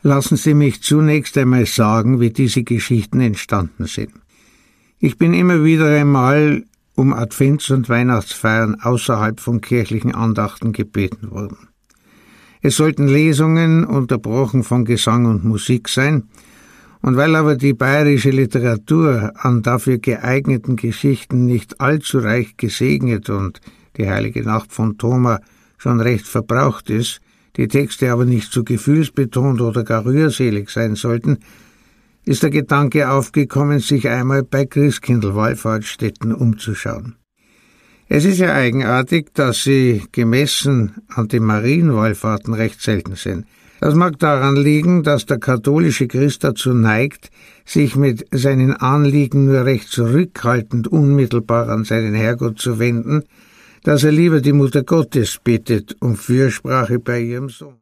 Lassen Sie mich zunächst einmal sagen, wie diese Geschichten entstanden sind. Ich bin immer wieder einmal um Advents- und Weihnachtsfeiern außerhalb von kirchlichen Andachten gebeten worden. Es sollten Lesungen, unterbrochen von Gesang und Musik sein, und weil aber die bayerische Literatur an dafür geeigneten Geschichten nicht allzu reich gesegnet und die Heilige Nacht von Thoma schon recht verbraucht ist, die Texte aber nicht zu gefühlsbetont oder gar rührselig sein sollten, ist der Gedanke aufgekommen, sich einmal bei Christkindl-Wallfahrtsstätten umzuschauen. Es ist ja eigenartig, dass sie gemessen an den Marienwallfahrten recht selten sind. Das mag daran liegen, dass der katholische Christ dazu neigt, sich mit seinen Anliegen nur recht zurückhaltend unmittelbar an seinen Herrgott zu wenden, dass er lieber die Mutter Gottes bittet um Fürsprache bei ihrem Sohn.